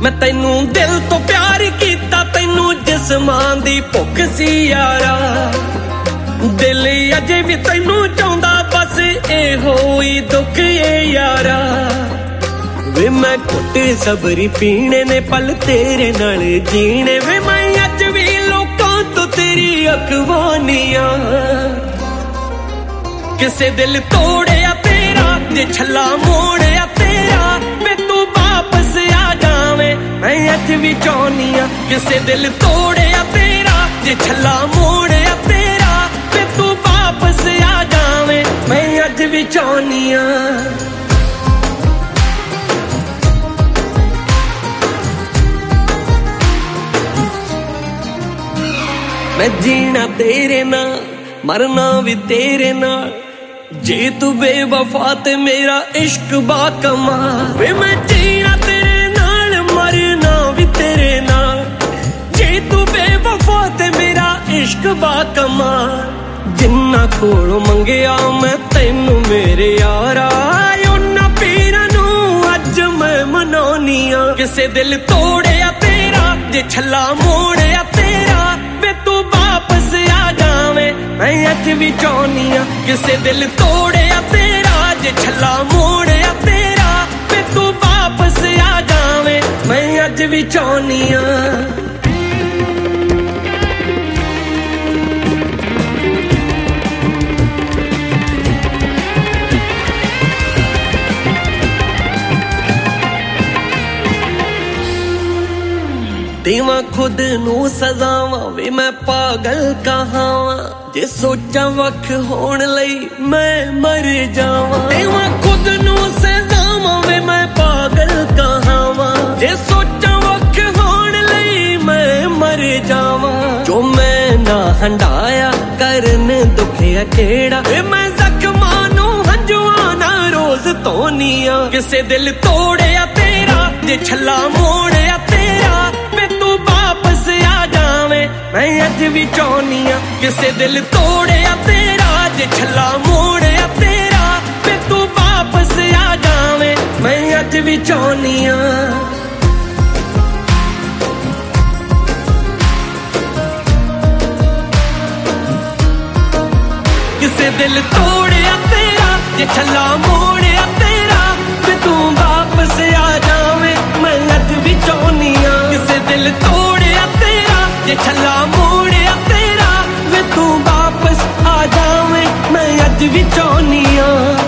मैं तैनू दिल तो प्यार कीता, तैनू जिस्मां दी भुख सी यारा। दिल अजे भी तैनू चाहुंदा, बस एहो ही दुख ए यारा। वे मैं घुट सबरी पीने ने पल तेरे नाल जीने, वे मैं अज भी लोकां तो तेरी अखवानियां। किसे दिल तोड़िया तेरा, जे छल्ला मोड़िया तेरा, वे तू वापस आ जावे मैं अज भी चाहुंदी आ। किसे दिल तोड़िया तेरा, जे छल्ला मोड़िया तेरा, वे तू वापस आ जावे मैं अज भी चाहुंदी आ। मैं जीना तेरे नाल, मरना भी तेरे नाल, जे तू बेवफा ते मेरा इश्क बाकमाल। वे मैं जीना तेरे नाल, मरना भी तेरे नाल, जे तू बेवफा ते मेरा इश्क बाकमाल। जिन्ना कोलों मंगिया मैं तैनू मेरे यारा, उन्ना पीरां नू अज मैं मनाउणी आ। किसे दिल तोड़िया तेरा, जे छल्ला मोड़िया तेरा, वे तू वापस आ जावे मैं अज भी चाहुंदी आ। किसे दिल तोड़िया तेरा, जे छल्ला मोड़िया तेरा, वे तू वापस आ जावे मैं अज भी चाहुंदी आ। देवा खुद नू सजावां, वे मैं पागल कहावां, जे सोचा वख होण लई मैं मर जावां। देवा खुद नू सजावां, वे मैं पागल कहावां, जे सोचा वख होण लई मैं मर जावां। जो मैं ना हंडाया करन दुखिया केड़ा, वे मैं जख्मां नू हंजुआं ना रोज धोनी आ। किसे दिल तोड़िया तेरा, जे छल्ला मोड़िया तेरा, वापस आ जावे मैं अज भी चाहुंदी आ। किसे दिल तोड़िया तेरा, जे छल्ला मोड़िया तेरा, वे तू वापस आ जावे मैं अज भी चाहुंदी आ। किसे दिल तोड़िया तेरा, जे छल्ला मोड़िया तेरा, वे तू वापस आ जावे मैं अज भी चाहुंदी आ। किसे दिल तोड़िया तेरा, जे छल्ला मोड़िया तेरा, वे तू वापस आ जावे मैं अज भी चाहुंदी आ।